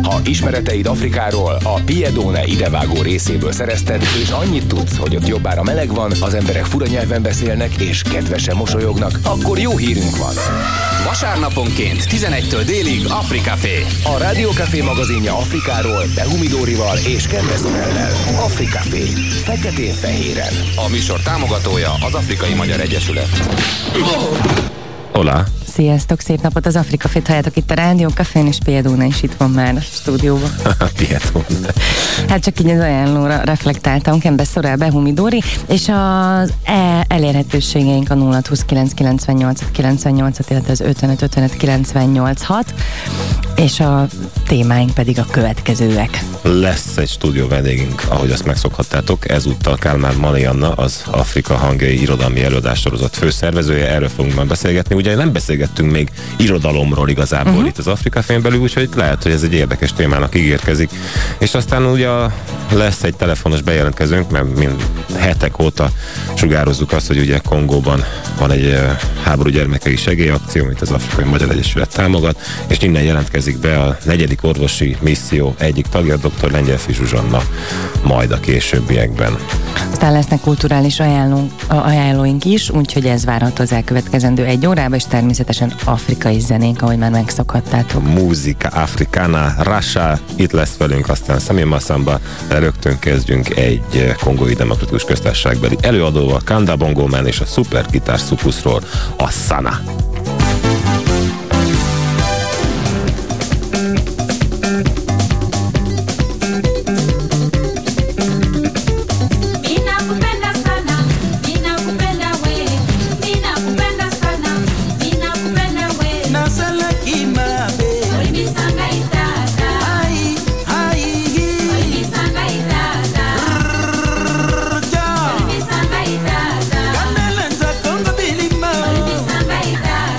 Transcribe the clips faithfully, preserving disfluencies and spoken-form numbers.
Ha ismereteid Afrikáról a Piedone idevágó részéből szerezted, és annyit tudsz, hogy ott jobbára meleg van, az emberek fura nyelven beszélnek, és kedvesen mosolyognak, akkor jó hírünk van. Vasárnaponként tizenegytől délig Africafé. A Rádiókafé magazinja Afrikáról, Behumidórival és Kembezonellel. Africafé. Feketén-fehéren. A műsor támogatója az Afrikai Magyar Egyesület. Hola! Sziasztok, szép napot! Az Africafét halljátok itt a Rádiókafén, és Piedone is itt van már a stúdióban. Piedone. Hát csak így az ajánlóra reflektáltam, Kembezonell, Behumidóri, és az e elérhetőségeink a nulla húsz kilenc kilencvennyolc kilencvennyolc, illetve az ötvenöt ötvenöt kilencvennyolc hat, és a témáink pedig a következőek. Lesz egy stúdió vendégünk, ahogy azt megszokhattátok, ezúttal Kálmán Marianna, az Afrika Hangjai irodalmi előadássorozat főszervezője, erről fogunk már beszélgetni. Ugye nem beszélgettünk még irodalomról igazából uh-huh. itt az Africafén belül, úgyhogy lehet, hogy ez egy érdekes témának ígérkezik. És aztán ugye lesz egy telefonos bejelentkezőnk, mert mind hetek óta sugározzuk azt, hogy ugye Kongóban van egy háború gyermekei segélyakció, amit az Afrikai Magyar Egyesület támogat, és innen jelentkezik be a negyedik orvosi misszió egyik tagja, dr. Lengyelfi Zsuzsanna, majd a későbbiekben. Aztán lesznek kulturális ajánlónk, ajánlóink is, úgyhogy ez várható az elkövetkezendő egy órában, és természetesen afrikai zenénk, ahogy már megszokhattátok. Múzika afrikána, Rasha, itt lesz velünk, aztán Samir Massamba, de rögtön kezdjünk egy Kongói Demokratikus Köztársaságbeli előadóval, Kanda Bongo Man, és a szupergitár szukuszról, a Sana. Congo bilima,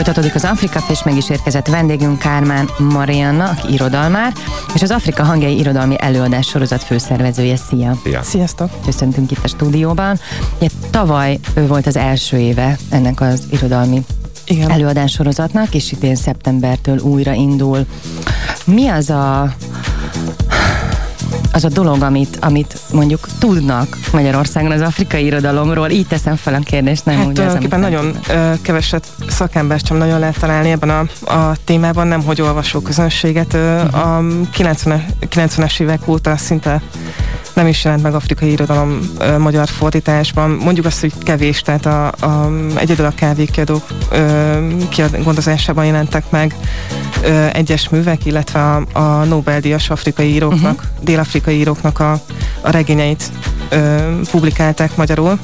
Folytatódik az Afrika, és meg is érkezett vendégünk Kálmán Marianna, aki irodalmár, és az Afrika Hangjai irodalmi előadás sorozat főszervezője. Szia! Szia. Sziasztok! Köszöntünk itt a stúdióban. Ugye, tavaly volt az első éve ennek az irodalmi Igen. előadás sorozatnak, és idén szeptembertől újra indul. Mi az a az a dolog, amit, amit mondjuk tudnak Magyarországon az afrikai irodalomról? Így teszem fel a kérdést, nem hát úgy az, tulajdonképpen nagyon ö, keveset szakembert sem nagyon lehet találni ebben a, a témában, nem hogy olvasó közönséget. Ö, uh-huh. A kilencvenes évek óta szinte nem is jelent meg afrikai irodalom ö, magyar fordításban. Mondjuk azt, hogy kevés, tehát a, a, egyedül a kávékiadók kiadgondozásában jelentek meg ö, egyes művek, illetve a, a Nobel-díjas afrikai íróknak, uh-huh. dél-afrikai íróknak a, a regényeit ö, publikálták magyarul.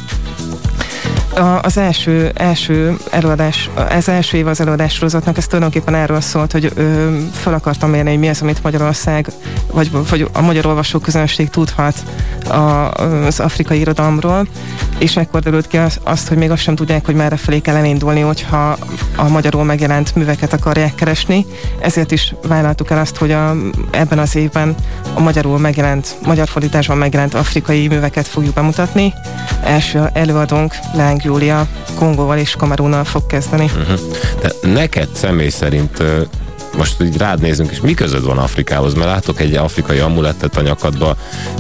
A, az első, első előadás, ez első év az előadás sorozatnak, ez tulajdonképpen erről szólt, hogy ö, fel akartam mérni, hogy mi az, amit Magyarország, vagy, vagy a magyar olvasó közönség tudhat a, az afrikai irodalomról, és ekkor derült ki az, azt, hogy még azt sem tudják, hogy merre felé kell elindulni, hogyha a magyarul megjelent műveket akarják keresni. Ezért is vállaltuk el azt, hogy a, ebben az évben a magyarul megjelent, magyar fordításban megjelent afrikai műveket fogjuk bemutatni. Első előadónk Láng Júlia Kongóval és Kamerunnal fog kezdeni. Uh-huh. De neked személy szerint most így rád nézünk, és mi közöd van Afrikához? Mert látok egy afrikai amulettet a nyakadba,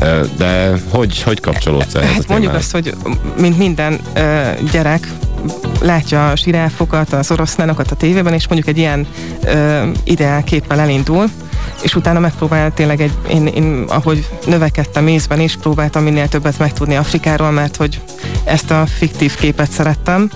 de hogy, hogy kapcsolódsz ehhez? Hát mondjuk azt, hogy mint minden uh, gyerek látja a zsiráfokat, az oroszlánokat a tévében, és mondjuk egy ilyen uh, ideálképpel elindul, és utána megpróbál tényleg egy, én, én ahogy növekedtem észben is, próbáltam minél többet megtudni Afrikáról, mert hogy ezt a fiktív képet szerettem.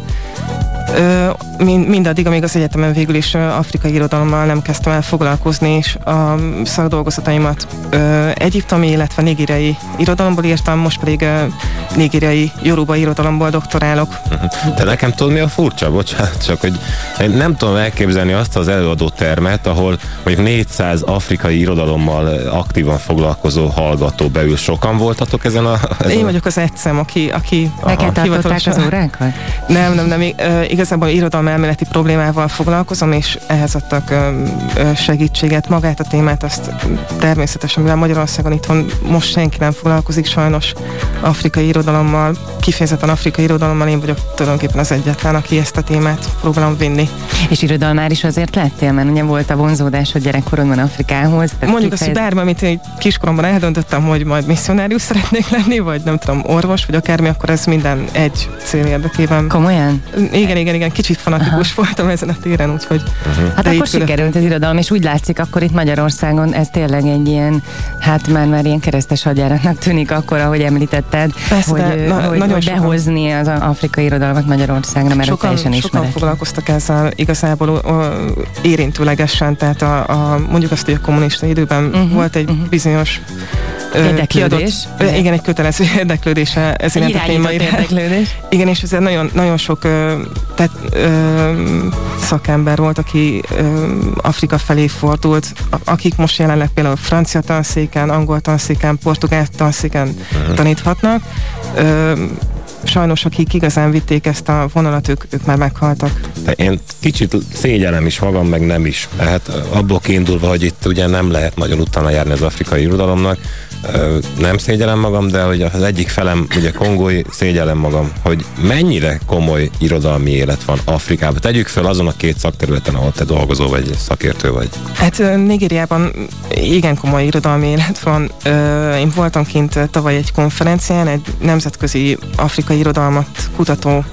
Ö, mind, mindaddig, amíg az egyetemen végül is afrikai irodalommal nem kezdtem el foglalkozni, és a szakdolgozataimat ö, egyiptomi, illetve nigériai irodalomból írtam, most pedig ö, nigériai yoruba irodalomból doktorálok. De nekem tudod, mi a furcsa? Bocsánat, csak hogy nem tudom elképzelni azt az előadó termet, ahol mondjuk négyszáz afrikai irodalommal aktívan foglalkozó hallgató beül. Sokan voltatok ezen a... Ezen Én a... vagyok az egyszem, aki... aki Neked tartották az órákat? Nem, nem, nem. Uh, igazából irodalmi elméleti problémával foglalkozom, és ehhez adtak uh, segítséget. Magát a témát, azt természetesen, mivel Magyarországon itthon most senki nem foglalkozik sajnos afrikai irodalommal, kifejezetten afrikai irodalommal, én vagyok tulajdonképpen az egyetlen, aki ezt a témát próbálom vinni. És irodalmár is azért lettél, mert ugye volt a vonzódás, hogy gyerekkorodban Afrikához. Mondjuk azt, hogy bármi, amit én kiskoromban eldöntöttem, hogy majd misszionárius szeretnék lenni, vagy nem tudom, orvos, vagy akármi, akkor ez minden egy cél érdekében. Komolyan? Igen, igen, igen, kicsit fanatikus Aha. voltam ezen a téren, úgyhogy... Uh-huh. Hát akkor sikerült az irodalom, és úgy látszik, akkor itt Magyarországon ez tényleg egy ilyen, hát már, már ilyen keresztes hadjáratnak tűnik akkor, ahogy említetted, Persze, hogy, na, hogy, nagyon hogy behozni az afrikai irodalmat Magyarországra, mert sokan, teljesen ismeretlen. Sokan foglalkoztak ezzel igazából o, érintőlegesen, tehát a, a, mondjuk azt, hogy a kommunista időben uh-huh, volt egy uh-huh. bizonyos érdeklődés. Kiadott, igen, egy kötelező érdeklődése ez iránt a témaira. Érdeklődés. Igen, és ezzel nagyon, nagyon sok tehát, ö, szakember volt, aki ö, Afrika felé fordult, akik most jelenleg például francia tanszéken, angol tanszéken, portugál tanszéken uh-huh. taníthatnak. Ö, Sajnos, akik igazán vitték ezt a vonalat, ők, ők már meghaltak. Én kicsit szégyellem is magam, meg nem is. Hát abból kiindulva, hogy itt ugye nem lehet nagyon utána járni az afrikai irodalomnak, nem szégyellem magam, de hogy az egyik felem, ugye kongói, szégyellem magam, hogy mennyire komoly irodalmi élet van Afrikában. Tegyük fel azon a két szakterületen, ahol te dolgozol, vagy szakértő vagy. Hát Nigériában igen komoly irodalmi élet van. Én voltam kint tavaly egy konferencián, egy nemzetközi afrikai irodalmat kutató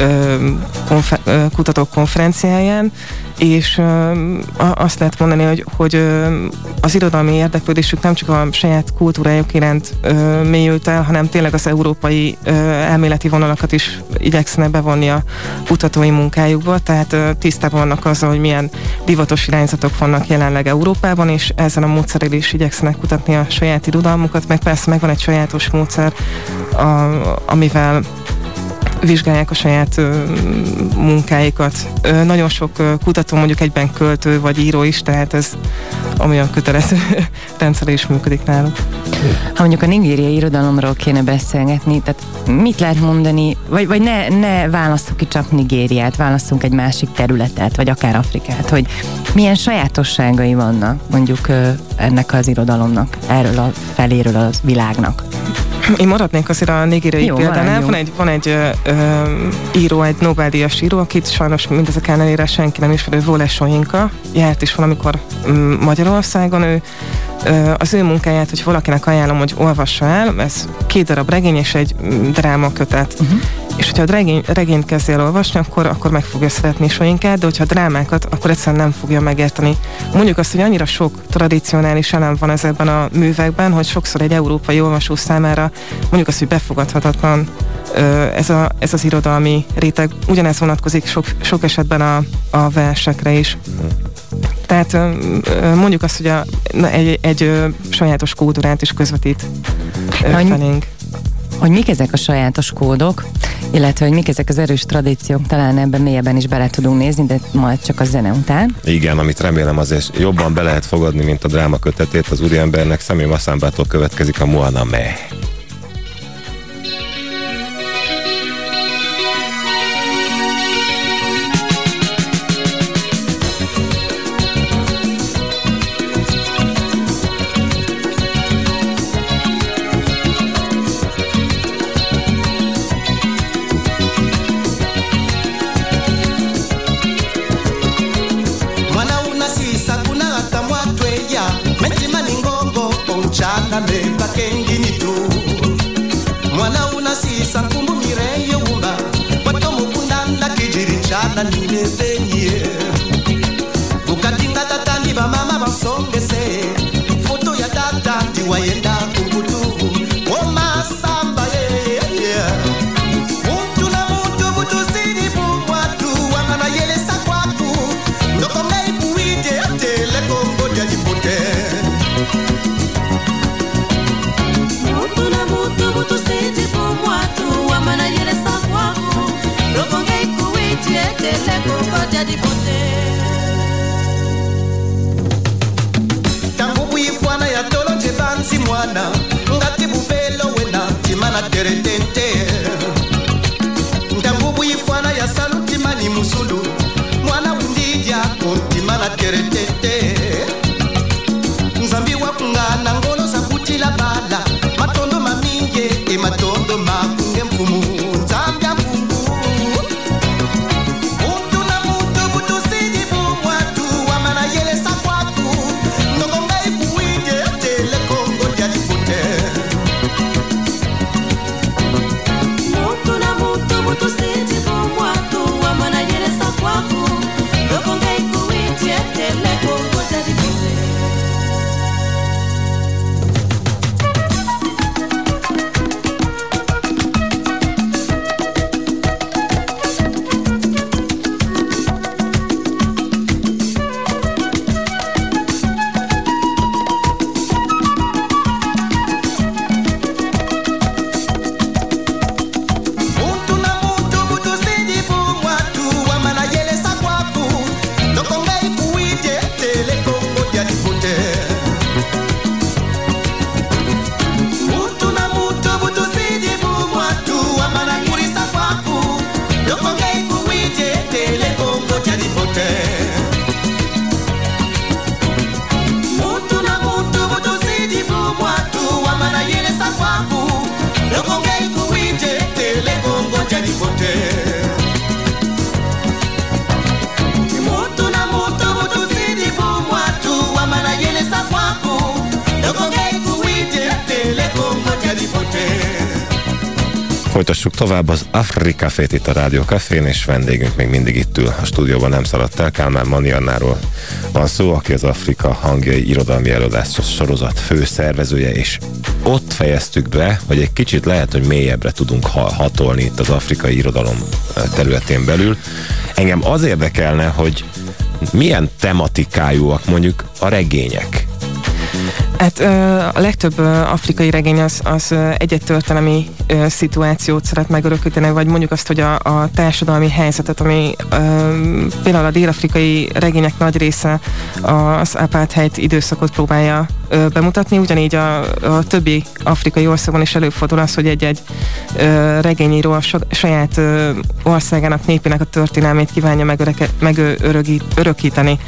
konfer, kutatók konferenciáján, és azt lehet mondani, hogy, hogy az irodalmi érdeklődésük nem csak a saját kultúrájuk iránt mélyült el, hanem tényleg az európai elméleti vonalakat is igyekszenek bevonni a kutatói munkájukba, tehát tisztában vannak azzal, hogy milyen divatos irányzatok vannak jelenleg Európában, és ezen a módszerrel is igyekszenek kutatni a saját irodalmukat, meg persze megvan egy sajátos módszer, a, amivel vizsgálják a saját ö, munkáikat. Ö, nagyon sok ö, kutató mondjuk egyben költő vagy író is, tehát ez amilyen kötelező rendszer is működik náluk. Ha mondjuk a nigériai irodalomról kéne beszélgetni, tehát mit lehet mondani, vagy, vagy ne, ne válasszuk ki csak Nigériát, válasszunk egy másik területet, vagy akár Afrikát, hogy milyen sajátosságai vannak mondjuk ennek az irodalomnak, erről a feléről a világnak. Én maradnék azért a nigériai példánál. Van egy, van egy ö, ö, író, egy Nobel-díjas író, akit sajnos mindezek ellenére senki nem ismerő, Wole Soyinka. Járt is valamikor m- Magyarországon. Ő, ö, az ő munkáját, hogy valakinek ajánlom, hogy olvassa el, ez két darab regény és egy drámakötet. Uh-huh. És hogyha a regény, regényt kezdi el olvasni, akkor, akkor meg fogja szeretni Soyinkát, de hogyha a drámákat, akkor egyszerűen nem fogja megérteni. Mondjuk azt, hogy annyira sok tradicionális elem van ezekben a művekben, hogy sokszor egy európai olvasó számára mondjuk azt, hogy befogadhatatlan ez, a, ez az irodalmi réteg. Ugyanez vonatkozik sok, sok esetben a, a versekre is. Tehát mondjuk azt, hogy a, egy, egy sajátos kultúrát is közvetít felénk. Hogy mik ezek a sajátos kódok, illetve hogy mik ezek az erős tradíciók, talán ebben mélyebben is bele tudunk nézni, de majd csak a zene után. Igen, amit remélem azért jobban be lehet fogadni, mint a dráma kötetét az úriembernek. Sammy Masambától következik a Moana Me. Folytassuk tovább az Afrika Fét itt a Rádió Cafén, és vendégünk még mindig itt ül a stúdióban, nem szaladt el. Kálmán Mariannáról van szó, aki az Afrika Hangjai irodalmi előadás sorozat főszervezője, és ott fejeztük be, hogy egy kicsit lehet, hogy mélyebbre tudunk hatolni itt az afrikai irodalom területén belül. Engem az érdekelne, hogy milyen tematikájúak mondjuk a regények. Hát a legtöbb afrikai regény az, az egy-egy történelmi szituációt szeret megörökíteni, vagy mondjuk azt, hogy a, a társadalmi helyzetet, ami például a dél-afrikai regények nagy része az apartheid időszakot próbálja bemutatni, ugyanígy a, a többi afrikai országban is előfordul az, hogy egy-egy regényíró a saját országának, népének a történelmét kívánja megörökíteni.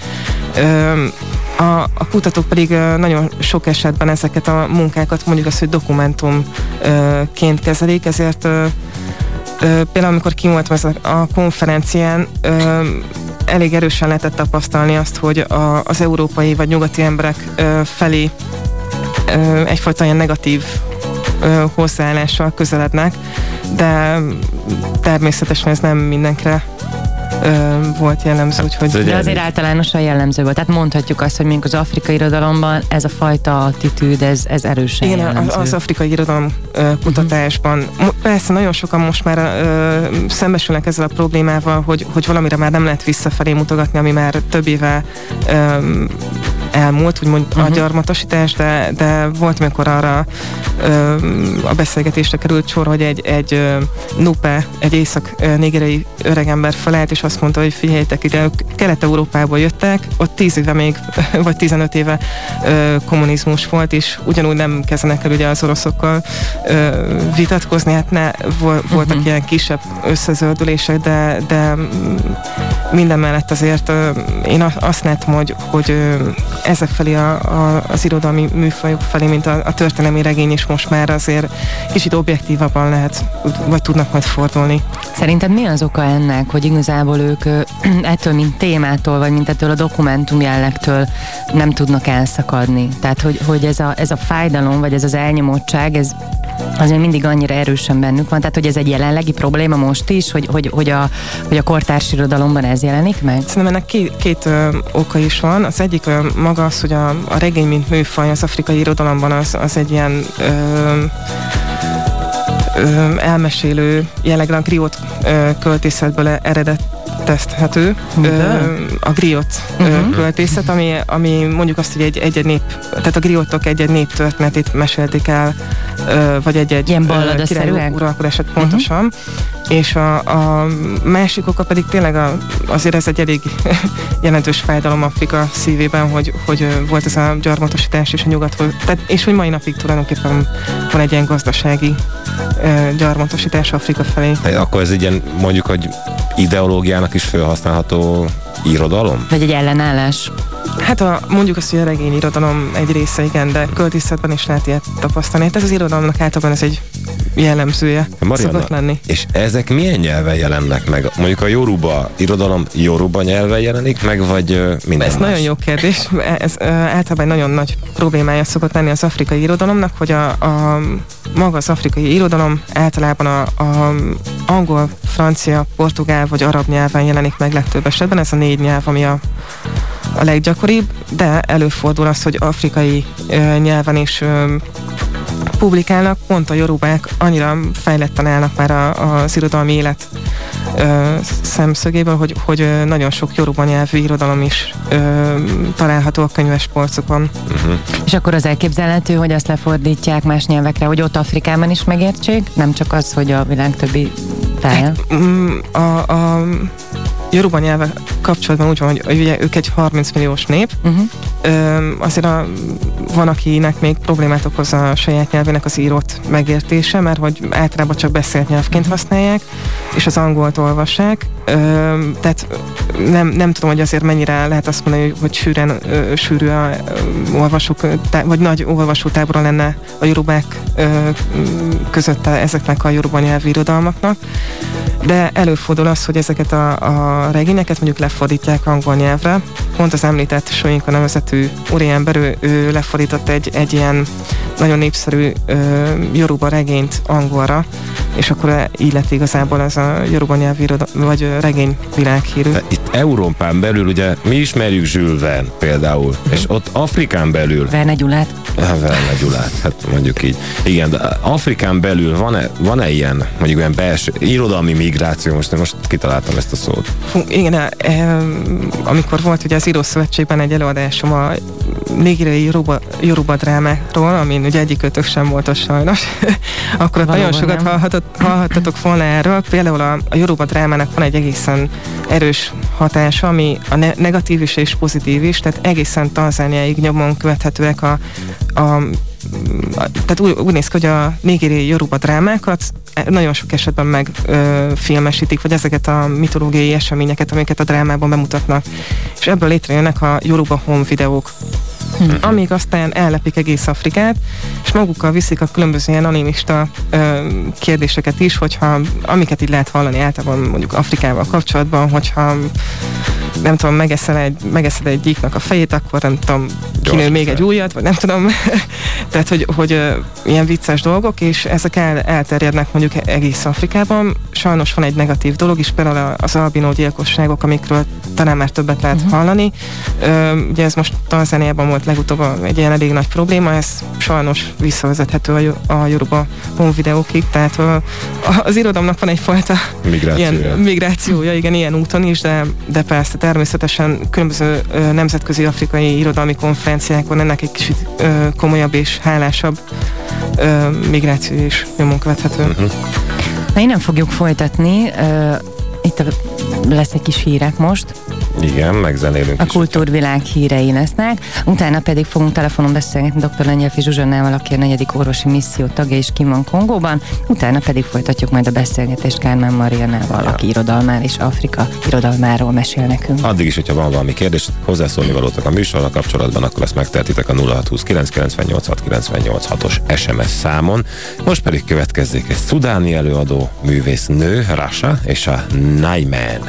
A, a kutatók pedig nagyon sok esetben ezeket a munkákat mondjuk azt, hogy dokumentumként kezelik, ezért például amikor kimoltam ez a konferencián, elég erősen lehetett tapasztalni azt, hogy a, az európai vagy nyugati emberek felé egyfajta ilyen negatív hozzáállással közelednek, de természetesen ez nem mindenkire volt jellemző, úgyhogy... De azért általánosan jellemző volt. Tehát mondhatjuk azt, hogy mondjuk az afrikai irodalomban ez a fajta attitűd, ez, ez erősen igen, jellemző. Az, az afrikai irodalom uh, kutatásban. Uh-huh. Persze nagyon sokan most már uh, szembesülnek ezzel a problémával, hogy, hogy valamire már nem lehet visszafelé mutogatni, ami már több éve um, elmúlt, úgymond uh-huh. a gyarmatosítás, de, de volt, amikor arra ö, a beszélgetésre került sor, hogy egy, egy ö, Nupe, egy észak-nigériai öregember felállt, és azt mondta, hogy figyeljetek ide, ők Kelet-Európából jöttek, ott tíz éve még, vagy tizenöt éve ö, kommunizmus volt, és ugyanúgy nem kezdenek el ugye az oroszokkal ö, vitatkozni, hát ne, voltak uh-huh. ilyen kisebb összezöldülések, de, de minden mellett azért ö, én azt látom, hogy, hogy ö, ezek felé a, a, az irodalmi műfajok felé, mint a, a történelmi regény is most már azért kicsit objektívabban lehet, vagy tudnak majd fordulni. Szerinted mi az oka ennek, hogy igazából ők ettől, mint témától, vagy mint ettől a dokumentum jellegtől nem tudnak elszakadni? Tehát, hogy, hogy ez, a, ez a fájdalom, vagy ez az elnyomottság, ez azért mindig annyira erősen bennük van, tehát hogy ez egy jelenlegi probléma most is, hogy, hogy, hogy, a, hogy a kortárs irodalomban ez jelenik meg? Szerintem ennek két, két ö, oka is van. Az egyik ö, maga az, hogy a, a regény, mint műfaj az afrikai irodalomban az, az egy ilyen ö, ö, elmesélő, jellegre a griot ö, költészetből eredetezhető. A griot uh-huh. költészet, ami, ami mondjuk azt, hogy egy, egy-egy nép, tehát a griotok egy-egy nép történetét mesélték el, vagy egy-egy ilyen balladaszerűek uralkodását pontosan. Uh-huh. És a, a másik oka pedig tényleg a, azért ez egy elég jelentős fájdalom Afrika szívében, hogy, hogy volt ez a gyarmatosítás és a nyugathoz, tehát, és hogy mai napig tulajdonképpen van egy ilyen gazdasági uh, gyarmatosítás Afrika felé. Akkor ez egy ilyen, mondjuk, hogy ideológiának is felhasználható irodalom? Vagy egy ellenállás? Hát a, mondjuk azt, hogy a regény irodalom egy része, igen, de költészetben is lehet ilyet tapasztalni. Hát ez az irodalomnak általában ez egy jellemzője szokott lenni. És ezek milyen nyelven jelennek meg? Mondjuk a Yoruba irodalom Yoruba nyelven jelenik meg, vagy minden Ez más? nagyon jó kérdés. Ez uh, általában egy nagyon nagy problémája szokott lenni az afrikai irodalomnak, hogy a, a maga az afrikai irodalom általában a, a angol, francia, portugál vagy arab nyelven jelenik meg legtöbb esetben. Ez a négy nyelv, ami a a leggyakoribb, de előfordul az, hogy afrikai ö, nyelven is ö, publikálnak, pont a yorubák annyira fejletten állnak már a, az irodalmi élet ö, szemszögéből, hogy, hogy ö, nagyon sok yoruba nyelvű irodalom is ö, található a könyves polcokon. Uh-huh. És akkor az elképzelhető, hogy azt lefordítják más nyelvekre, hogy ott Afrikában is megértsék? Nem csak az, hogy a világ többi táján? A, a yoruba nyelvek kapcsolatban úgy van, hogy, hogy ugye ők egy harminc milliós nép, uh-huh. Ö, azért a, van, akinek még problémát okoz a saját nyelvének az írott megértése, mert hogy általában csak beszélt nyelvként használják, és az angolt olvassák. Ö, tehát nem, nem tudom, hogy azért mennyire lehet azt mondani, hogy sűrűen, ö, sűrű a ö, olvasók, tá, vagy nagy olvasótábora lenne a yorubák ö, között ezeknek a yoruba nyelvű irodalmaknak. De előfordul az, hogy ezeket a, a regényeket mondjuk lefordítják angol nyelvre. Pont az említett Soyinka nevezetű úriember, ő, ő lefordított egy, egy ilyen nagyon népszerű ö, Yoruba regényt angolra, és akkor így lett igazából ez a Yoruba nyelvű vagy ö, regény világhírű. De itt Európán belül ugye mi ismerjük Jules Verne például, mm. és ott Afrikán belül... Verne Gyulát. Verne Gyulát, hát mondjuk így. Igen, de Afrikán belül van-e, van-e ilyen, mondjuk olyan belső, irodalmi migráció, most, most kitaláltam ezt a szót. Fú, igen, e, amikor volt ugye az Írószövetségben egy előadásom a nigériai Yoruba, Yoruba drámákról, amin ugye egyik kötök sem volt az sajnos, akkor ott nagyon sokat hallhatott, hallhattatok volna erről. Például a, a Yoruba drámának van egy egészen erős hatása, ami a ne- negatív is és pozitív is, tehát egészen Tanzániáig nyomon követhetőek a, a, a tehát úgy, úgy néz ki, hogy a nigériai Yoruba drámákat nagyon sok esetben megfilmesítik, vagy ezeket a mitológiai eseményeket, amiket a drámában bemutatnak. És ebből létrejönnek a Yoruba home videók, hmm. amíg aztán ellepik egész Afrikát, és magukkal viszik a különböző ilyen animista ö, kérdéseket is, hogyha amiket így lehet hallani általában mondjuk Afrikával kapcsolatban, hogyha nem tudom, megeszel egy, megeszed egy gyíknak a fejét, akkor nem tudom, kinő még egy újat, vagy nem tudom. Tehát, hogy, hogy uh, ilyen vicces dolgok, és ezek el, elterjednek mondjuk egész Afrikában. Sajnos van egy negatív dolog is, például az albinó gyilkosságok, amikről talán már többet lehet uh-huh. hallani. Uh, ugye ez most Tanzániában volt legutóbb egy ilyen elég nagy probléma, ez sajnos visszavezethető a, a Yoruba home videókig, tehát uh, az irodalomnak van egyfajta migrációja. Ilyen, migrációja, igen, ilyen úton is, de, de persze természetesen különböző ö, nemzetközi afrikai irodalmi konferenciákon ennek egy kicsit ö, komolyabb és hálásabb ö, migráció is nyomon követhető. Uh-huh. Na, innen fogjuk folytatni. Ö, itt a, lesz egy kis hírek most. Igen, megzenélünk a kultúrvilág hírei lesznek. Utána pedig fogunk telefonon beszélgetni dr. Lengyelfi Zsuzsannával, aki a negyedik orvosi misszió tagja és kim van Kongóban. Utána pedig folytatjuk majd a beszélgetést Kármán Mariannával, ja. aki irodalmár és Afrika irodalmáról mesél nekünk. Addig is, hogyha van valami kérdés, hozzászólni valótok a műsorral kapcsolatban, akkor ezt megtehetitek a nulla hat húsz kilenc kilencvennyolc hat kilencvennyolc hatos es em es számon. Most pedig következzék egy szudáni előadó művész nő, Rasha és a Naiman.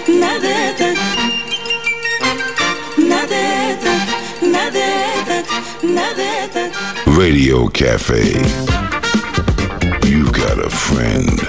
ne détek, ne détek, ne détek, ne détek. Radio Cafe. You've got a friend.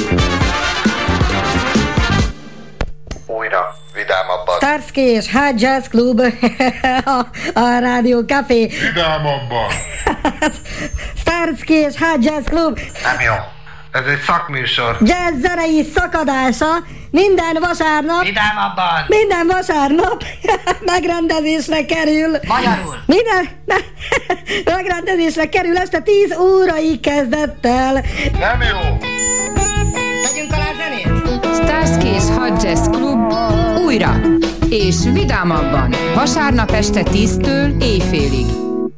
Újra, vidámabban. Starsky és Hot Jazz Club a, a Radio Café. Vidámabban. Starsky és Hot Jazz Club. Nem jó. Ez egy szakműsor. Jazz zenei szakadása minden vasárnap. Vidámabban. Minden vasárnap megrendezésre kerül. Magyarul. Minden me- megrendezésre kerül este tíz órai kezdettel. Nem jó. Tegyünk alá zenét. Starsky és Hot Jazz Club újra és vidámabban vasárnap este tíztől éjfélig.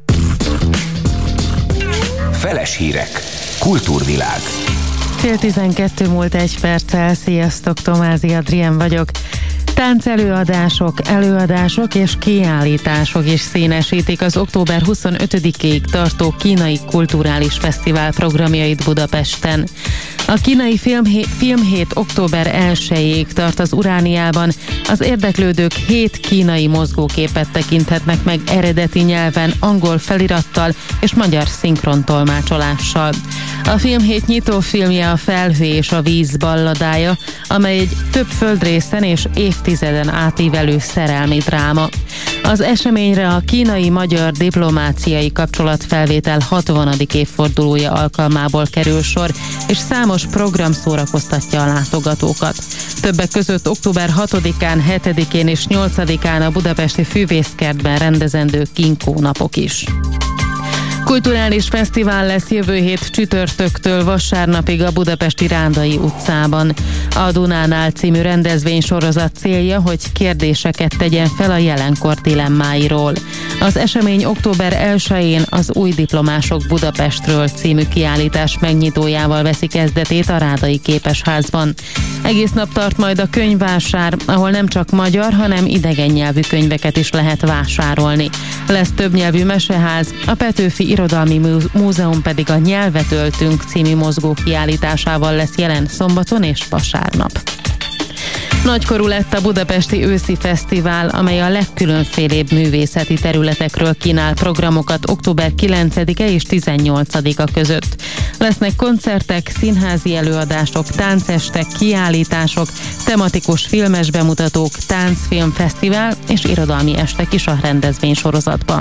Feles hírek. Kultúrvilág. Fél tizenkettő múlt egy perccel. Sziasztok, Tomázi Adrien vagyok. Táncelőadások, előadások és kiállítások is színesítik az október huszonötödikéig tartó Kínai Kulturális Fesztivál programjait Budapesten. A Kínai Filmhé- Filmhét október elsejéig tart az Urániában. Az érdeklődők hét kínai mozgóképet tekinthetnek meg eredeti nyelven, angol felirattal és magyar szinkrontolmácsolással. A Filmhét nyitófilmje a Felhő és a víz balladája, amely egy több földrészen és évtizeden átívelő szerelmi dráma. Az eseményre a kínai-magyar diplomáciai kapcsolatfelvétel hatvanadik évfordulója alkalmából kerül sor, és számos program szórakoztatja a látogatókat. Többek között október hatodikán, hetedikén és nyolcadikán a budapesti Fűvészkertben rendezendő Kinkó napok is. Kulturális fesztivál lesz jövő hét csütörtöktől vasárnapig a budapesti Rándai utcában. A Dunánál című rendezvénysorozat célja, hogy kérdéseket tegyen fel a jelenkor dilemmáiról. Az esemény október elsején az Új diplomások Budapestről című kiállítás megnyitójával veszi kezdetét a Rádai Képesházban. Egész nap tart majd a könyvvásár, ahol nem csak magyar, hanem idegen nyelvű könyveket is lehet vásárolni. Lesz többnyelvű meseház, a Petőfi Irodalmi Múzeum pedig a Nyelvet öltünk című mozgó kiállításával lesz jelen szombaton és vasárnap. Nagykorú lett a Budapesti Őszi Fesztivál, amely a legkülönfélébb művészeti területekről kínál programokat október kilencedike és tizennyolcadika között. Lesznek koncertek, színházi előadások, táncestek, kiállítások, tematikus filmes bemutatók, táncfilmfesztivál és irodalmi estek is a rendezvénysorozatban.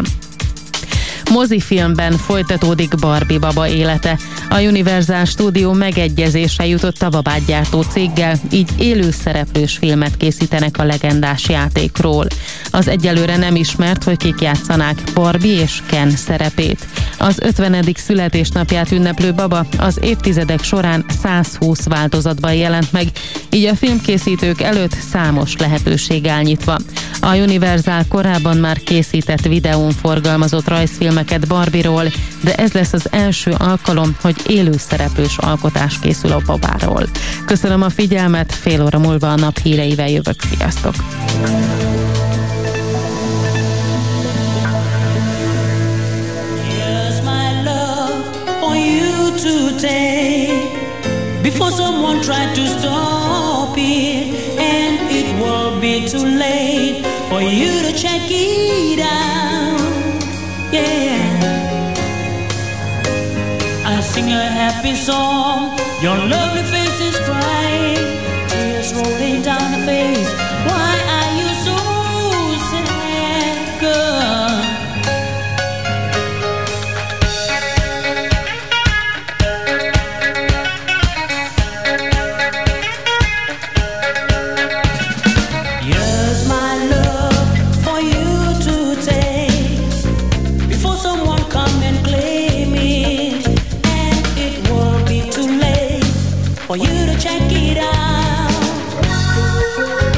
Mozifilmben folytatódik Barbie baba élete. A Universal Studio megegyezésre jutott a babát gyártó céggel, így élő szereplős filmet készítenek a legendás játékról. Az egyelőre nem ismert, hogy kik játszanák Barbie és Ken szerepét. Az ötvenedik születésnapját ünneplő baba az évtizedek során százhúsz változatban jelent meg, így a filmkészítők előtt számos lehetőség áll nyitva. A Universal korábban már készített videón forgalmazott rajzfilmeket Barbie-ról, de ez lesz az első alkalom, hogy élő szereplős alkotás készül a babáról. Köszönöm a figyelmet, fél óra múlva a nap híreivel jövök. Sziasztok! Before someone tried to stop it, and it will be too late for you to check it out. Yeah, I sing a happy song, your lovely face is crying, tears rolling down the face. Why are you so sad, girl? For you to check it out.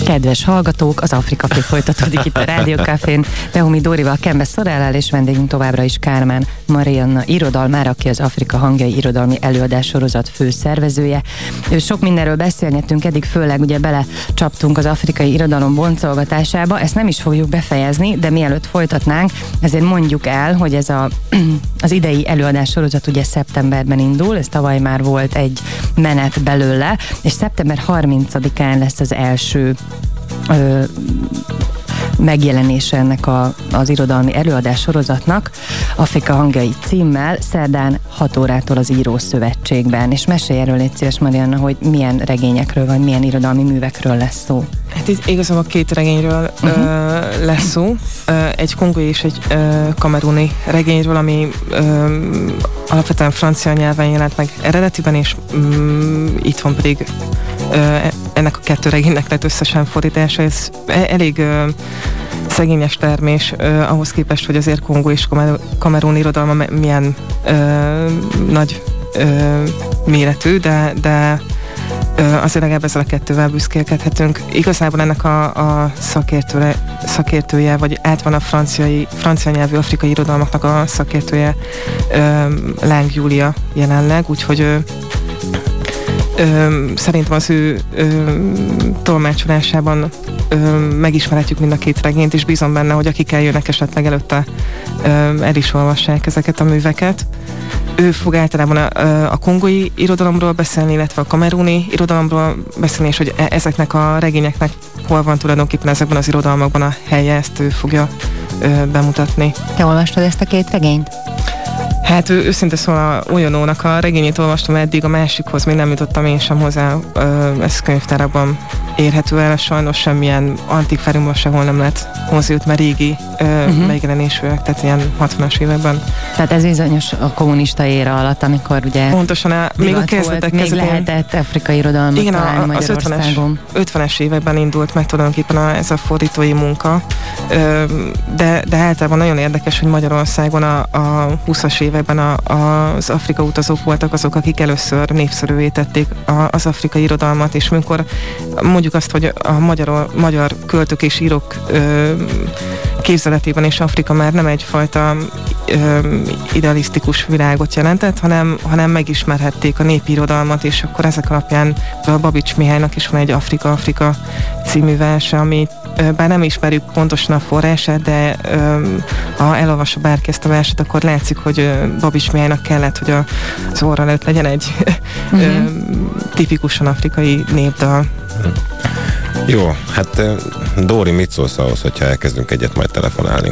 Kedves hallgatók, az Afrika Café folytatódik itt a Rádió Cafén. Behumi Dórival, Kembe Szorellel, és vendégünk továbbra is Kálmán Marianna irodalmár, aki az Afrika Hangjai irodalmi előadássorozat főszervezője. Sok mindenről beszélgettünk eddig, főleg ugye belecsaptunk az afrikai irodalom boncolgatásába, ezt nem is fogjuk befejezni, de mielőtt folytatnánk, ezért mondjuk el, hogy ez a, az idei előadássorozat ugye szeptemberben indul, ez tavaly már volt egy menet belőle, és szeptember harmincadikán lesz az első Ö, megjelenése ennek a, az irodalmi előadás sorozatnak, Afrika Hangjai címmel, szerdán hat órától az Írószövetségben. És mesélj erről, légy szíves, Marianna, hogy milyen regényekről vagy milyen irodalmi művekről lesz szó. Hát itt igazából két regényről uh-huh. ö, lesz szó. Ö, egy kongói és egy ö, kameruni regényről, ami ö, alapvetően francia nyelven jelent meg eredetiben, és mm, itthon pedig ö, ennek a kettő regénynek lett összesen fordítása. Ez elég ö, szegényes termés ö, ahhoz képest, hogy azért Kongó és Kamerun irodalma milyen ö, nagy ö, méretű, de, de ö, azért legalább ezzel a kettővel büszkélkedhetünk. Igazából ennek a, a szakértője, szakértője, vagy át van a franciai, francia nyelvű afrikai irodalmaknak a szakértője, ö, Láng Júlia jelenleg, úgyhogy ö, Ö, szerintem az ő ö, tolmácsolásában ö, megismerhetjük mind a két regényt, és bízom benne, hogy akik eljönnek esetleg előtte, ö, el is olvassák ezeket a műveket. Ő fog általában a, a kongói irodalomról beszélni, illetve a kameruni irodalomról beszélni, és hogy ezeknek a regényeknek hol van tulajdonképpen ezekben az irodalmakban a helye, ezt ő fogja ö, bemutatni. Te olvastad ezt a két regényt? Hát ő, őszinte szóval Olyonónak a regényét olvastam eddig, a másikhoz még nem jutottam én sem hozzá, ez könyvtárakban érhető el, sajnos semmilyen antikváriumban sehol nem lehet hozzájut, mert régi uh-huh. megjelenésűek, tehát ilyen hatvanas években. Tehát ez bizonyos a kommunista éra alatt, amikor ugye pontosan a, még a kezdetek volt, még lehetett afrikai irodalmat igen, találni a, az Magyarországon. ötvenes években indult meg tulajdonképpen a, ez a fordítói munka, de, de általában nagyon érdekes, hogy Magyarországon a, a huszas években a, a, az Afrika utazók voltak azok, akik először népszerűvé tették a, az afrikai irodalmat, és amikor mondjuk azt, hogy a magyar, magyar költők és írók ö, képzeletében és Afrika már nem egyfajta ö, idealisztikus világot jelentett, hanem, hanem megismerhették a népi irodalmat, és akkor ezek alapján a Babics Mihálynak is van egy Afrika-Afrika című verse, ami ö, bár nem ismerjük pontosan a forrását, de ö, ha elolvassa bárki ezt a verset, akkor látszik, hogy ö, Babics Mihálynak kellett, hogy a, az orra előtt legyen egy uh-huh. ö, tipikusan afrikai népdal. Jó, hát Dóri, mit szólsz ahhoz, hogyha elkezdünk egyet majd telefonálni?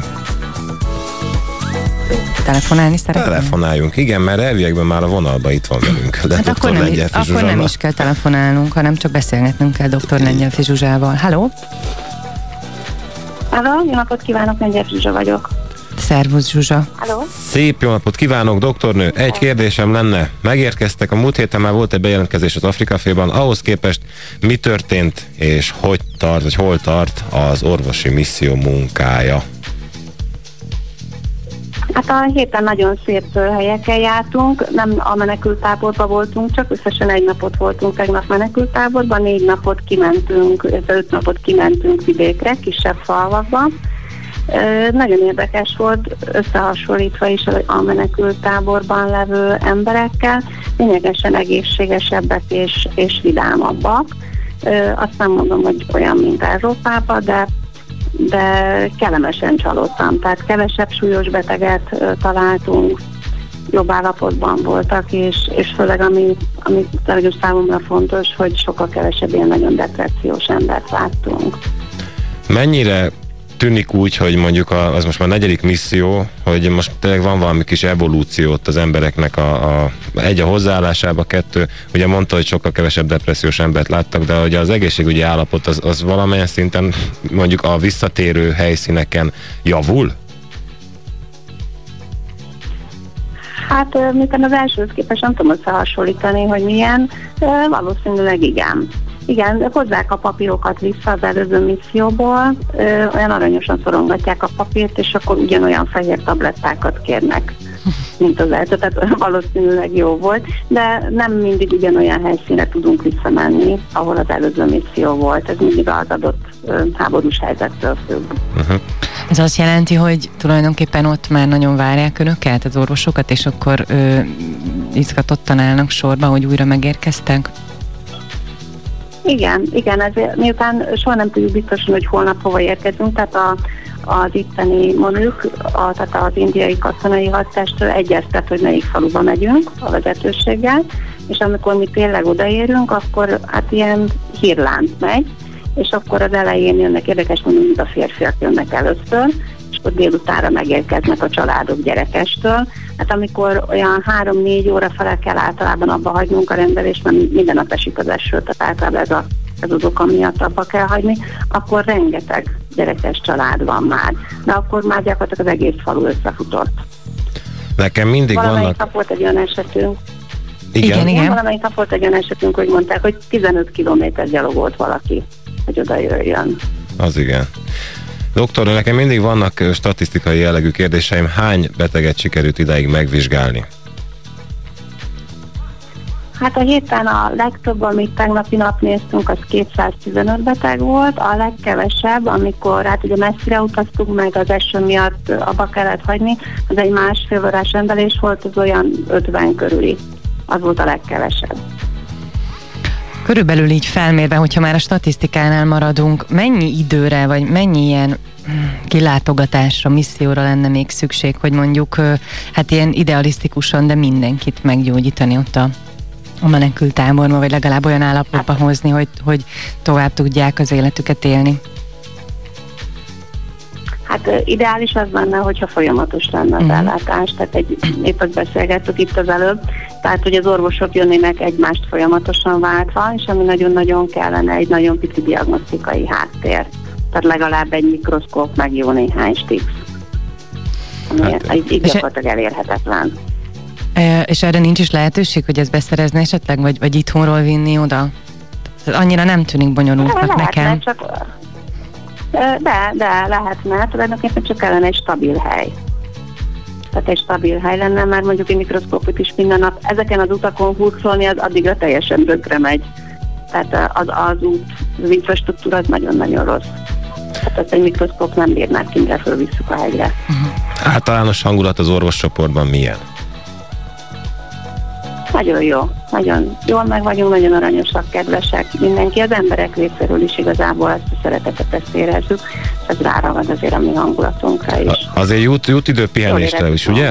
Telefonálni szeretném? Telefonáljunk, igen, mert elviekben már a vonalban itt van velünk. De hát akkor nem, akkor nem is kell telefonálnunk, hanem csak beszélgetnünk kell doktor Lengyelfi Zsuzsával. Halló? Halló, jó napot kívánok, Lengyelfi Zsuzsa vagyok. Szervusz, Zsuzsa. Halló? Szép jó napot kívánok, doktornő. Egy kérdésem lenne. Megérkeztek, a múlt héten már volt egy bejelentkezés az Afrika Caféban. Ahhoz képest mi történt, és hogy tart, vagy hol tart az orvosi misszió munkája? Hát a héten nagyon szép helyeken jártunk, nem a menekülttáborban voltunk, csak összesen egy napot voltunk tegnap menekülttáborban, négy napot kimentünk, öt napot kimentünk vidékre, kisebb falvakba. Nagyon érdekes volt, összehasonlítva is a menekülttáborban levő emberekkel, lényegesen egészségesebbek és, és vidámabbak. Azt nem mondom, hogy olyan, mint Európában, de, de kellemesen csalódtam. Tehát kevesebb súlyos beteget találtunk, jobb állapotban voltak, és, és főleg ami, ami számomra fontos, hogy sokkal kevesebb ilyen nagyon depressziós embert láttunk. Mennyire tűnik úgy, hogy mondjuk a, az most már negyedik misszió, hogy most tényleg van valami kis evolúciót az embereknek a, a egy a hozzáállásába, kettő, ugye mondta, hogy sokkal kevesebb depressziós embert láttak, de ugye az egészségügyi állapot az, az valamilyen szinten mondjuk a visszatérő helyszíneken javul? Hát miután az elsőhöz képest nem tudom összehasonlítani, hogy milyen, valószínűleg igen. Igen, hozzák a papírokat vissza az előző misszióból, ö, olyan aranyosan szorongatják a papírt, és akkor ugyanolyan fehér tablettákat kérnek. mint az első, tehát valószínűleg jó volt, de nem mindig ugyanolyan helyszínre tudunk visszamenni, ahol az előző misszió volt. Ez mindig az adott ö, háborús helyzettől függ. Uh-huh. Ez azt jelenti, hogy tulajdonképpen ott már nagyon várják önöket, az orvosokat, és akkor ö, izgatottan állnak sorba, hogy újra megérkeztek? Igen, igen, ezért miután soha nem tudjuk biztosan, hogy holnap hova érkezünk, tehát a, az itteni monük, a, tehát az indiai katonai hadtestről egyeztet, hogy melyik faluba megyünk a vezetőséggel, és amikor mi tényleg odaérünk, akkor hát ilyen hírlánc megy, és akkor az elején jönnek, érdekes mondani, mint a férfiak jönnek először, és akkor délutánra megérkeznek a családok gyerekestől. Hát amikor olyan három-négy óra fele kell általában abba hagynunk a rendelést, mert minden nap esik az eső, tehát általában ez, a, ez az oka miatt abba kell hagyni, akkor rengeteg gyerekes család van már. De akkor már gyakorlatilag az egész falu összefutott. Nekem mindig valamelyik vannak... nap volt egy olyan esetünk, Igen, igen. igen. valamelyik nap volt egy olyan esetünk, hogy mondták, hogy tizenöt kilométer gyalogolt valaki, hogy oda jöjjön. Az igen. Doktor, nekem mindig vannak statisztikai jellegű kérdéseim. Hány beteget sikerült idáig megvizsgálni? Hát a héten a legtöbb, amit tegnapi nap néztünk, az kétszáztizenöt beteg volt, a legkevesebb, amikor hát ugye messzire utaztunk, meg az eső miatt abba kellett hagyni, az egy másfél órás rendelés volt, az olyan ötven körüli. Az volt a legkevesebb. Körülbelül így felmérve, hogyha már a statisztikánál maradunk, mennyi időre, vagy mennyi ilyen kilátogatásra, misszióra lenne még szükség, hogy mondjuk, hát ilyen idealisztikusan, de mindenkit meggyógyítani ott a, a menekülttáborban, vagy legalább olyan állapotba hát. hozni, hogy, hogy tovább tudják az életüket élni? Hát ideális az lenne, hogyha folyamatos lenne az uh-huh. ellátás, tehát egy, épp azt beszélgettük itt az előbb, tehát hogy az orvosok jönnének egymást folyamatosan váltva, és ami nagyon-nagyon kellene, egy nagyon pici diagnosztikai háttér. Tehát legalább egy mikroszkóp, meg jó néhány stix. Ami hát, így gyakorlatilag elérhetetlen. E, és erre nincs is lehetőség, hogy ezt beszerezni esetleg, vagy, vagy itthonról vinni oda? Tehát annyira nem tűnik bonyolultnak lehetne, nekem. Csak, de, de lehetne, tulajdonképpen csak kellene egy stabil hely. Tehát egy stabil hely lenne, mert mondjuk egy mikroszkópot is minden nap ezeken az utakon hurcolni, az addigra teljesen dögre megy. Tehát az, az út, az infrastruktúra az nagyon-nagyon rossz. Tehát ezt egy mikroszkóp nem bírnák ki, mire fölvisszük a hegyre. Uh-huh. Általános hangulat az orvoscsoportban milyen? Nagyon jó. Nagyon jól meg vagyunk, nagyon aranyosak, kedvesek, mindenki. Az emberek részéről is igazából ezt a szeretetet, ezt érezzük. Ez ráragad azért a mi hangulatunkra is. A, azért jut, jut idő pihenésre is, ugye?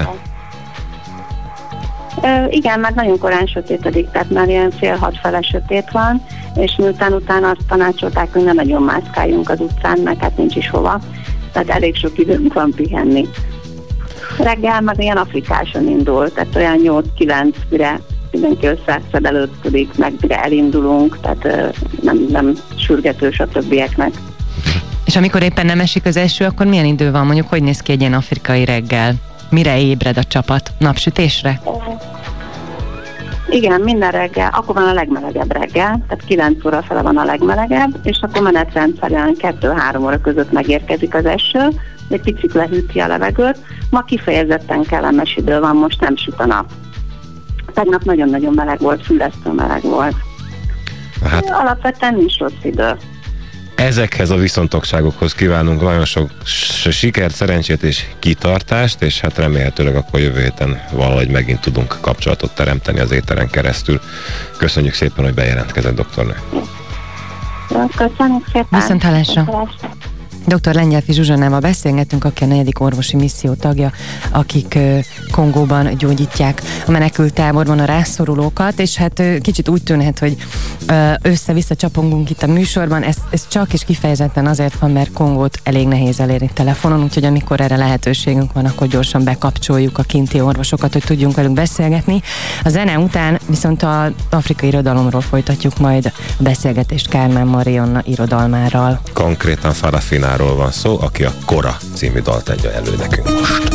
Ö, igen, mert nagyon korán sötétedik, tehát már ilyen fél hat fele sötét van, és miután utána azt tanácsolták, hogy ne nagyon mászkáljunk az utcán, mert hát nincs is hova. Tehát elég sok időnk van pihenni. Reggel meg ilyen afrikáson indul, tehát olyan nyolc-kilenc, mire mindenki összeszedelődködik, meg mire elindulunk, tehát nem, nem sürgetős a többieknek. És amikor éppen nem esik az eső, akkor milyen idő van? Mondjuk, hogy néz ki egy ilyen afrikai reggel? Mire ébred a csapat? Napsütésre? Igen, minden reggel, akkor van a legmelegebb reggel, tehát kilenc óra fele van a legmelegebb, és akkor menetrendszerűen kettő-három óra között megérkezik az eső, egy picit lehűti a levegőt. Ma kifejezetten kellemes idő van, most nem süt a nap. Tegnap nagyon-nagyon meleg volt, füllesztő meleg volt. Hát, alapvetően nincs rossz idő. Ezekhez a viszontagságokhoz kívánunk nagyon sok sikert, szerencsét és kitartást, és hát remélhetőleg akkor jövő héten valahogy megint tudunk kapcsolatot teremteni az éteren keresztül. Köszönjük szépen, hogy bejelentkezett, doktornő. Köszönjük szépen. Viszonthallásra. doktor Lengyelfi Zsuzsannával beszélgettünk, aki a negyedik orvosi misszió tagja, akik uh, Kongóban gyógyítják a menekülttáborban a rászorulókat, és hát uh, kicsit úgy tűnhet, hogy uh, össze-vissza csapongunk itt a műsorban, ez, ez csak és kifejezetten azért van, mert Kongót elég nehéz elérni telefonon, úgyhogy amikor erre lehetőségünk van, akkor gyorsan bekapcsoljuk a kinti orvosokat, hogy tudjunk velük beszélgetni. A zene után viszont az afrikai irodalomról folytatjuk majd a beszélgetést Kálmán Marianna irodalmárral. Konkrétan Farafina ról van szó, aki a Kora című dalt adja elő nekünk most.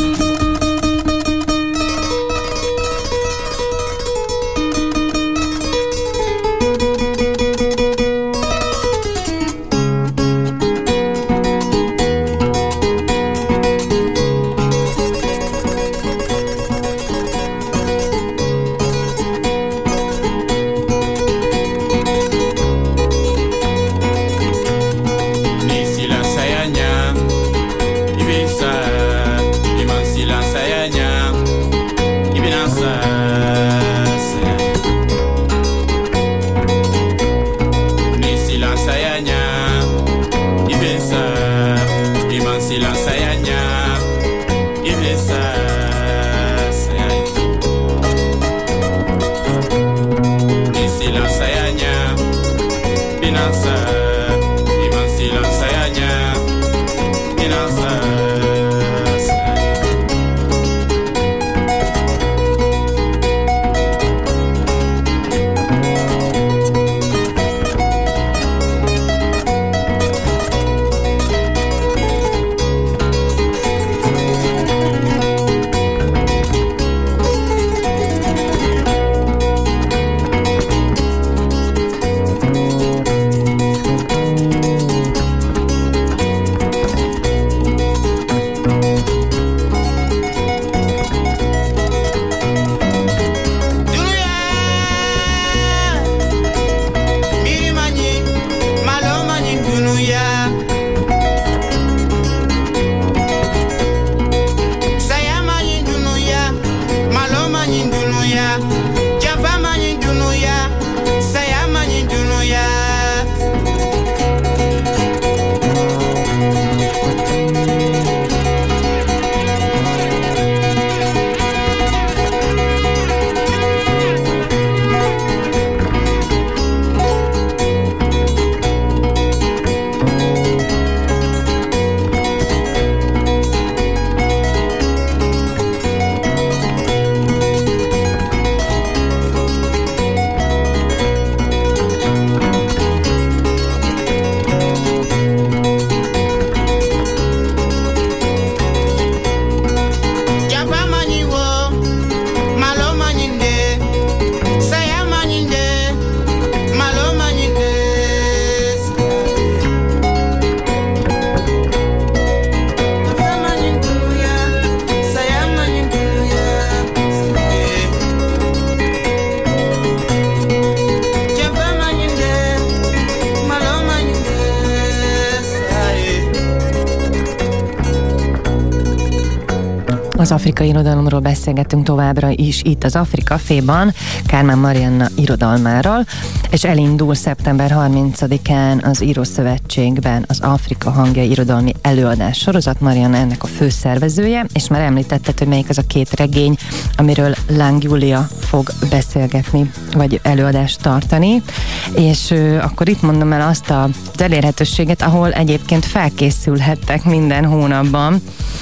Az afrikai irodalomról beszélgetünk továbbra is itt az Afrikaféban, Kálmán Marianna irodalmáról, és elindul szeptember harmincadikán az Írószövetségben az Afrika hangjai irodalmi előadás sorozat. Marianna ennek a főszervezője, és már említetted, hogy melyik az a két regény, amiről Láng Júlia fog beszélgetni, vagy előadást tartani, és ö, akkor itt mondom el azt az elérhetőséget, ahol egyébként felkészülhettek minden hónapban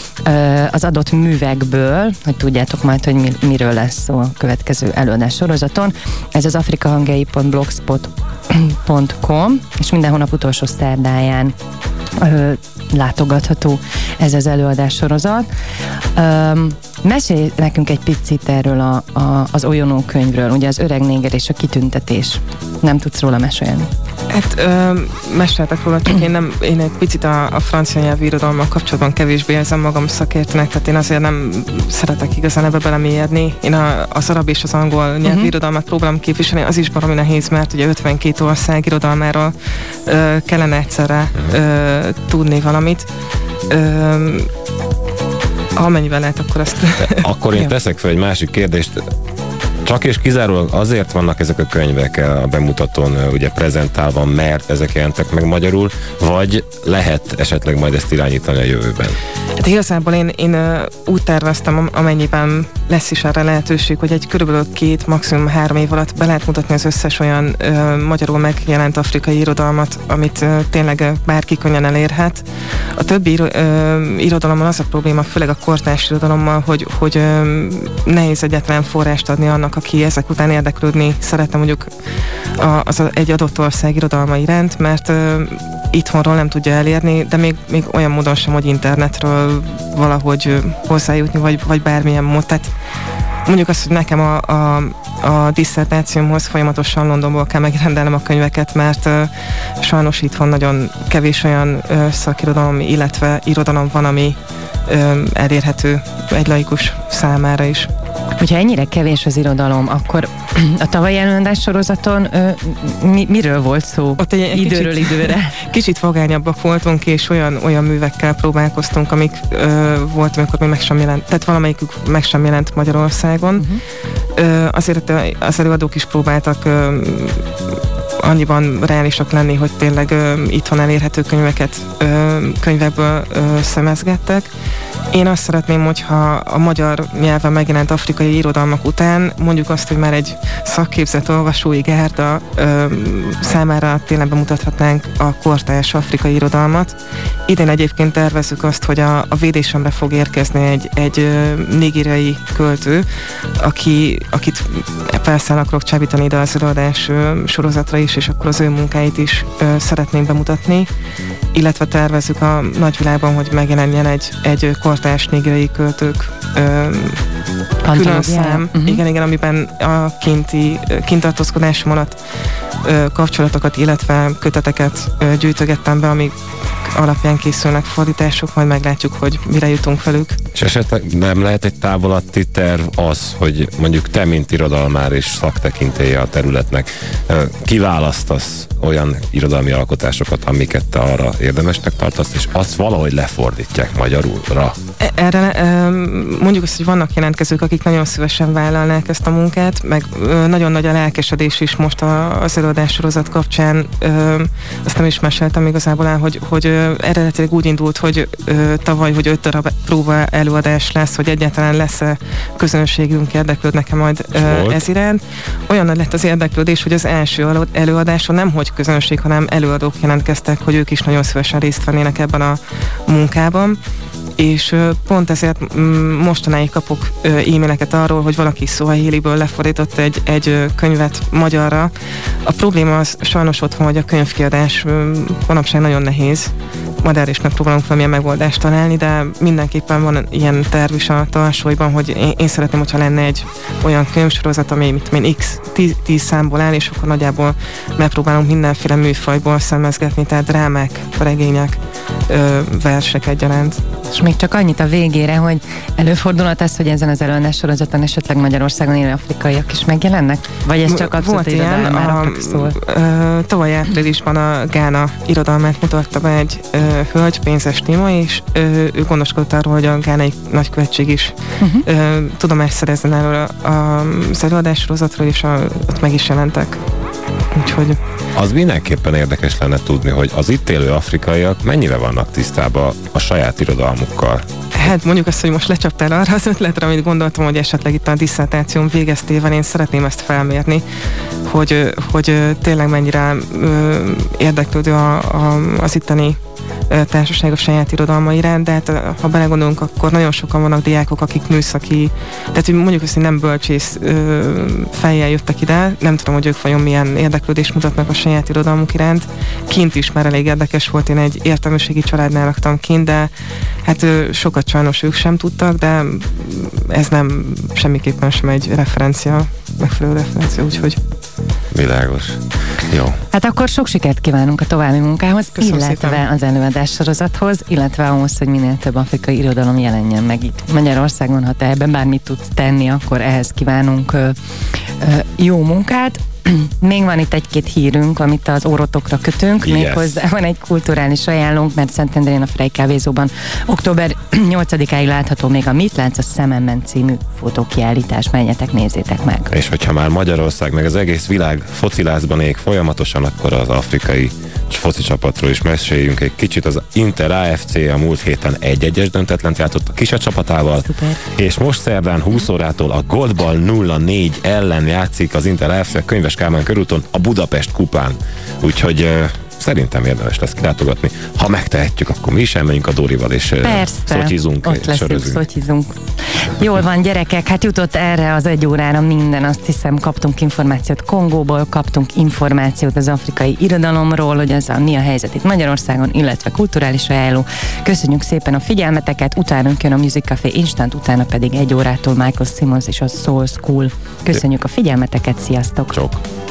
az adott művekből, hogy tudjátok majd, hogy mi, miről lesz szó a következő előadás sorozaton. Ez az afrikahangjai pont blogspot pont com, és minden hónap utolsó szerdáján ö, látogatható ez az előadás sorozat. Ö, mesélj nekünk egy picit erről a, a, az Olyonó könyvről, ugye az Öreg néger és a kitüntetés. Nem tudsz róla mesélni? Hát ö, meséltek róla, csak én, nem, én egy picit a, a francia nyelvű irodalommal kapcsolatban kevésbé érzem magam szakértőnek, tehát én azért nem szeretek igazán ebbe belemélyedni. Én a, az arab és az angol nyelvű uh-huh. irodalmat próbálom képviselni, az is baromi nehéz, mert ugye ötvenkét ország irodalmáról ö, kellene egyszerre ö, tudni valamit. Ö, amennyivel lehet, akkor azt... Akkor én teszek fel egy másik kérdést. Csak és kizárólag azért vannak ezek a könyvek a bemutatón ugye prezentálva, mert ezek jelentek meg magyarul, vagy lehet esetleg majd ezt irányítani a jövőben? Hát igazából én, én úgy terveztem, amennyiben lesz is erre lehetőség, hogy egy körülbelül két, maximum három év alatt be lehet mutatni az összes olyan ö, magyarul megjelent afrikai irodalmat, amit ö, tényleg bárki könnyen elérhet. A többi iro, ö, irodalommal az a probléma, főleg a kortárs irodalommal, hogy, hogy ö, nehéz egyáltalán forrást adni annak, aki ezek után érdeklődni szeretne mondjuk a, az a, egy adott ország irodalma iránt, mert ö, itthonról nem tudja elérni, de még, még olyan módon sem, hogy internetről valahogy hozzájutni, vagy, vagy bármilyen mód. Tehát mondjuk azt, hogy nekem a, a, a disszertációmhoz folyamatosan Londonból kell megrendelnem a könyveket, mert uh, sajnos itthon nagyon kevés olyan uh, szakirodalom, illetve irodalom van, ami uh, elérhető egy laikus számára is. Hogyha ennyire kevés az irodalom, akkor a tavalyi előadás sorozaton ö, mi, miről volt szó? Ott egy, egy időről kicsit, időre? Kicsit fogányabbak voltunk, és olyan, olyan művekkel próbálkoztunk, amik ö, volt, amikor még meg sem jelent, tehát valamelyikük meg sem jelent Magyarországon. Uh-huh. Ö, azért az előadók is próbáltak ö, annyiban reálisak lenni, hogy tényleg ö, itthon elérhető könyveket ö, könyvekből ö, szemezgettek. Én azt szeretném, hogyha a magyar nyelven megjelent afrikai irodalmak után mondjuk azt, hogy már egy szakképzett olvasói gárda ö, számára tényleg bemutathatnánk a kortárs afrikai irodalmat. Idén egyébként tervezzük azt, hogy a, a védésemre fog érkezni egy, egy ö, nigériai költő, aki, akit felszáll akarok csábítani ide az előadás ö, sorozatra is, és akkor az ő munkáit is ö, szeretném bemutatni, illetve tervezzük a nagyvilágban, hogy megjelenjen egy, egy kortárs nigériai költők ö, külön szám, uh-huh. igen, igen, amiben a kinti, kintartózkodásom alatt ö, kapcsolatokat, illetve köteteket ö, gyűjtögettem be, amik alapján készülnek fordítások, majd meglátjuk, hogy mire jutunk velük. És esetleg nem lehet egy távolatti terv az, hogy mondjuk te, mint irodalmár és szaktekintélye a területnek kiválasztasz olyan irodalmi alkotásokat, amiket te arra érdemesnek tartasz, és azt valahogy lefordítják magyarulra? Erre mondjuk azt, hogy vannak jelentkezők, akik nagyon szívesen vállalnák ezt a munkát, meg nagyon nagy a lelkesedés is most az előadás sorozat kapcsán. Azt nem is meséltem igazából el, hogy, hogy eredetileg úgy indult, hogy tavaly, hogy öt darab próba előadás lesz, hogy egyáltalán lesz-e közönségünk, érdeklődnek-e majd ez iránt. Olyan nagy lett az érdeklődés, hogy az első előadáson nem hogy közönség, hanem előadók jelentkeztek, hogy ők is nagyon szívesen részt vennének ebben a munkában. És pont ezért mostanáig kapok e-maileket arról, hogy valaki Szóhéliből lefordított egy, egy könyvet magyarra. A probléma az sajnos ott van, hogy a könyvkiadás manapság nagyon nehéz. Majd erre is megpróbálunk valamilyen megoldást találni, de mindenképpen van ilyen terv is a talsóiban, hogy én, én szeretném, hogyha lenne egy olyan könyvsorozat, ami mit én x tíz számból áll, és akkor nagyjából megpróbálunk mindenféle műfajból szemezgetni, tehát drámák, regények, versek egyaránt. És még csak annyit a végére, hogy előfordulhat ez, hogy ezen az előadás sorozaton esetleg Magyarországon élő afrikaiak is megjelennek? Vagy ez csak abszolút irodalmáraknak szól? Ö, tavaly áprilisban a Gána irodalmát mutatta be egy ö, hölgy, pénzes téma, és ö, ő gondoskodott arról, hogy a gánai nagykövetség is uh-huh. ö, tudomást szerezzen erről a, a, az előadás sorozatról, és a, ott meg is jelentek. Úgyhogy... Az mindenképpen érdekes lenne tudni, hogy az itt élő afrikaiak mennyire vannak tisztában a saját irodalmukkal. Hát mondjuk azt, hogy most lecsaptál arra az ötletre, amit gondoltam, hogy esetleg itt a diszertációm végeztével én szeretném ezt felmérni, hogy, hogy tényleg mennyire érdeklődő a, a, az itteni társaság a saját irodalma iránt, de hát ha belegondolunk, akkor nagyon sokan vannak diákok, akik műszaki, tehát hogy mondjuk azt, hogy nem bölcsész fejjel jöttek ide, nem tudom, hogy ők vajon milyen érdeklődést mutatnak a saját irodalmuk iránt. Kint is már elég érdekes volt, én egy értelmiségi családnál laktam kint, de hát sokat sajnos ők sem tudtak, de ez nem semmiképpen sem egy referencia, megfelelő referencia, úgyhogy világos. Jó. Hát akkor sok sikert kívánunk a további munkához, Köszönöm illetve szépen. az előadás sorozathoz, illetve ahhoz, hogy minél több afrikai irodalom jelenjen meg itt Magyarországon. Ha te ebben bármit tudsz tenni, akkor ehhez kívánunk ö, ö, jó munkát. Még van itt egy-két hírünk, amit az órotokra kötünk, Yes. méghozzá van egy kulturális ajánlónk, mert Szentendrén a Frey kávézóban október nyolcadikáig látható még a Mit látsz a szememben című fotókiállítás, menjetek, nézzétek meg. És hogyha már Magyarország meg az egész világ focilázban ég folyamatosan, akkor az afrikai foci csapatról is meséljünk egy kicsit. Az Inter á ef cé a múlt héten egy-egyes döntetlent játszott a Kisa csapatával, Szuper. és most szerdán húsz órától a Goldball nulla négy ellen játszik az Inter á ef cé a Könyves Kálmán körúton a Budapest kupán. Úgyhogy uh, szerintem érdemes lesz kilátogatni. Ha megtehetjük, akkor mi is elmegyünk a Dórival, és uh, szotyizunk, ott leszünk, sörözünk. szotyizunk. Jól van, gyerekek, hát jutott erre az egy órára minden, azt hiszem, kaptunk információt Kongóból, kaptunk információt az afrikai irodalomról, hogy ez a, mi a helyzet itt Magyarországon, illetve kulturális ajánló. Köszönjük szépen a figyelmeteket, utánunk jön a Music Café Instant, utána pedig egy órától Michael Simmons és a Soul School. Köszönjük a figyelmeteket, sziasztok! Csók.